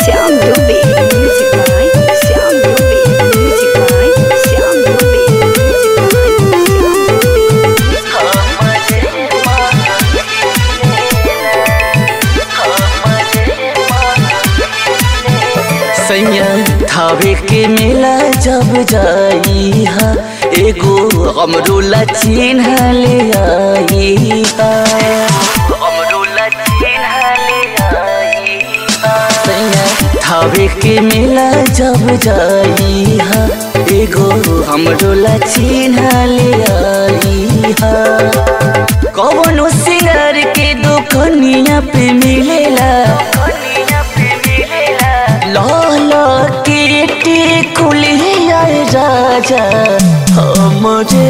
Shyam Dubey. Music by Shyam Dubey. Music by Shyam Dubey. Music by Shyam Dubey. सैया थावे के मेला जब जाई हा एगो अमरुला चिन्ह ले आई हा सैया थावे के मेला जब जाई हा एगो अमरुला चिन्ह ले आई हा कौनो सिंगार के दुकनिया पे मिलेला लाला कीर्ति कुलिया राजा हमरे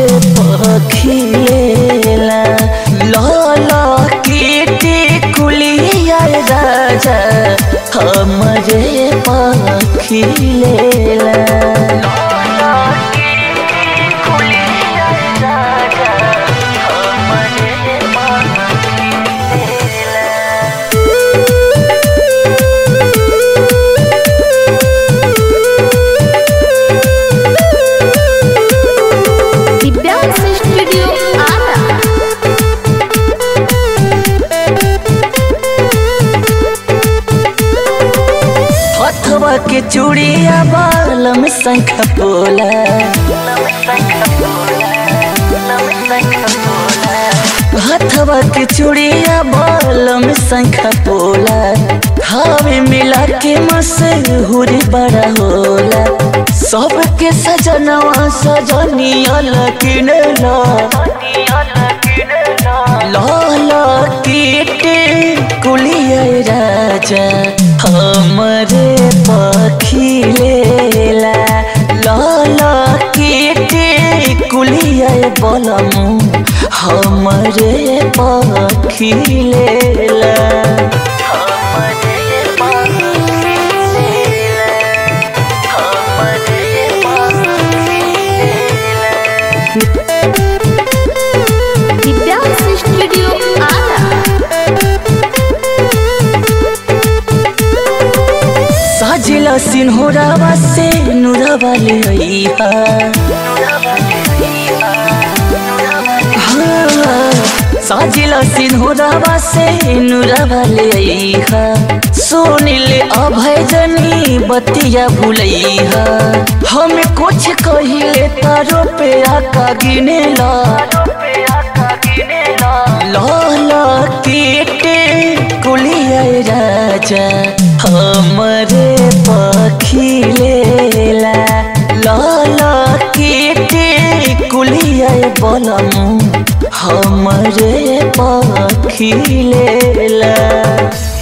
पखिलेला लाला कीर्ति कुलिया राजा हमरे पखिलेला हथवा के चूड़िया बाल में शंख पोला हथवा के चूड़िया बाल में शंख पोला हवे मिला के मशहूर बड़ा होला सबके सजनवा सजनिया लकिनेला लाला कीर्ति कुलिया राजा हमरे पखिलेला लाला कीर्ति कुलिया बलमु हमरे पखिलेला साजिला सिन्होरावा से नुरावा ले आईहा साजिला सिन्होरावा से नुरावा ले आईहा सोनिले अभय जनी बतिया भुलैहा हमें कुछ कहिले तारो पे आका गिनेला लाला कीर्ति कुलिया राजा हमरे पखिलेला लाला कीर्ति कुलिया बलमु हमरे पखिलेला।